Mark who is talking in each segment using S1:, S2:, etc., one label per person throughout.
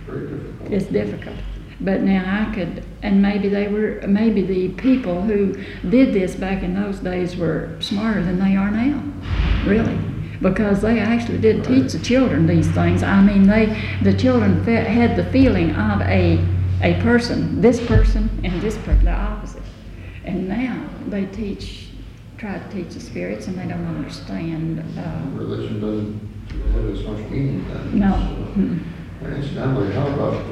S1: very difficult.
S2: It's difficult. But now I could, and maybe the people who did this back in those days were smarter than they are now, really. Because they actually did teach the children these things. I mean, the children had the feeling of a person, this person and this person, the opposite. And now they try to teach the spirits, and they don't understand.
S1: Religion doesn't have as much meaning then.
S2: No.
S1: And incidentally, how about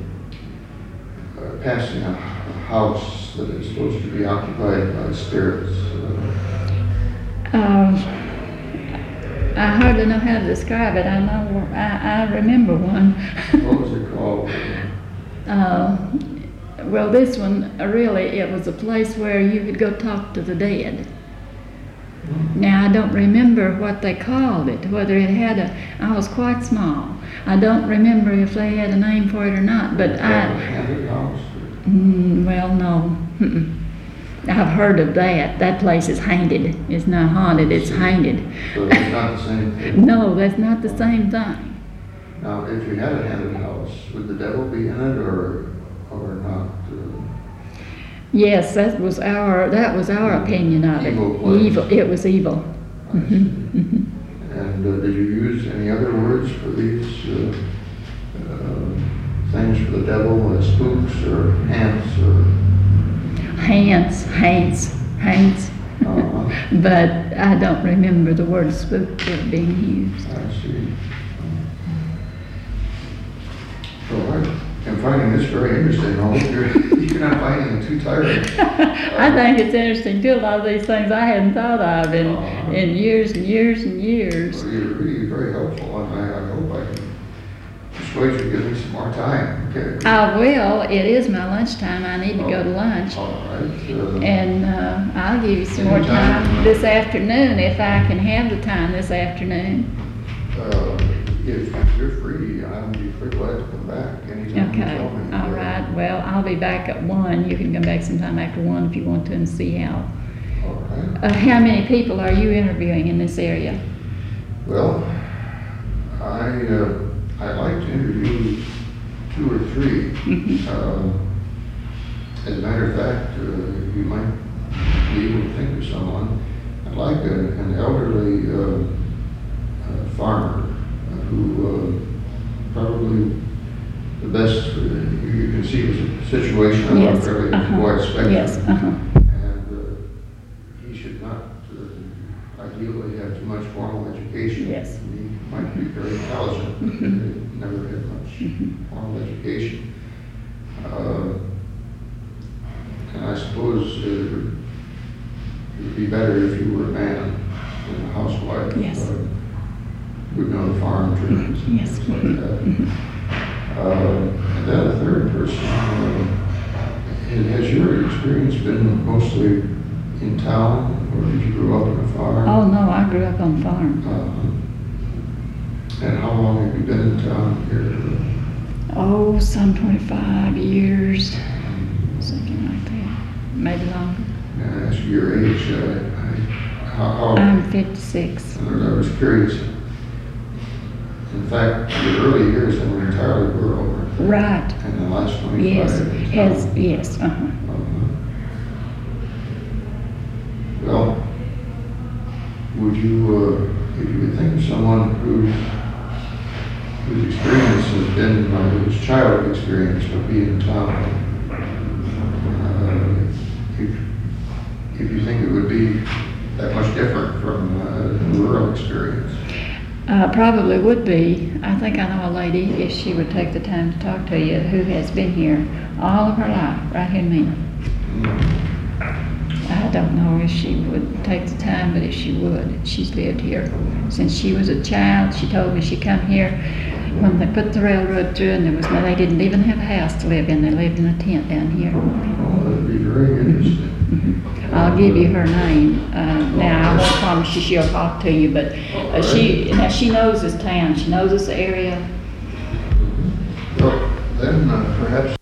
S1: passing a house that is supposed to be occupied by spirits?
S2: I hardly know how to describe it. I remember one.
S1: What was it called?
S2: Well, this one, really, it was a place where you could go talk to the dead. Now, I don't remember what they called it, whether it had I was quite small. I don't remember if they had a name for it or not, but
S1: Haunted house?
S2: Well, no. I've heard of that. That place is haunted. It's not haunted, it's haunted.
S1: So it's not the same thing?
S2: No, that's not the same thing.
S1: Now, if you had a haunted house, would the devil be in it or not?
S2: Yes, that was our opinion of it.
S1: Evil.
S2: It was evil.
S1: I see. And did you use any other words for these things for the devil, spooks or ants or?
S2: Hands. But I don't remember the word spook being used.
S1: I see. So I'm finding this very interesting. I hope you're not finding it too tiring.
S2: I think it's interesting too. A lot of these things I hadn't thought of in years and years and years.
S1: Well, you're really very helpful, and I hope I can persuade you to give me some more time. Okay.
S2: I will. It is my lunchtime. I need to go to lunch.
S1: All right.
S2: And I'll give you some more time this afternoon if I can have the time this afternoon.
S1: If you're free, I'd be pretty glad to come back anytime.
S2: Okay. All right. Well, I'll be back at 1. You can come back sometime after 1 if you want to and see how.
S1: All right.
S2: How many people are you interviewing in this area?
S1: Well, I'd like to interview 2 or 3. As a matter of fact, you might be able to think of someone. I'd like an elderly farmer who probably the best you can see is a situation of
S2: Yes.
S1: fairly wide spectrum.
S2: Yes.
S1: And he should not ideally have too much formal education.
S2: Yes.
S1: He might be very intelligent, but never had much formal education. And I suppose it would be better if you were a man than a housewife.
S2: Yes.
S1: Would know the farm trades.
S2: Yes.
S1: Like that. And then a third person, has your experience been mostly in town, or did you grow up on a farm?
S2: Oh, no, I grew up on a farm.
S1: And how long have you been in town here?
S2: Oh, some 25 years, something like that, maybe longer.
S1: May I ask your age?
S2: I'm 56.
S1: I was curious. In fact, your early years were entirely rural.
S2: Right.
S1: And the last 25
S2: Yes. Yes.
S1: Well, would you, if you could think of someone whose experience has been whose childhood experience would be in town, if you think it would be that much different from the rural experience?
S2: Probably would be. I think I know a lady, if she would take the time to talk to you, who has been here all of her life, right here in Mena. I don't know if she would take the time, but if she would, she's lived here since she was a child. She told me she come here when they put the railroad through, and they didn't even have a house to live in. They lived in a tent down here.
S1: Oh, that'd be very interesting.
S2: I'll give you her name. Now, I won't promise you she'll talk to you, but she knows this town. She knows this area.
S1: Well, then perhaps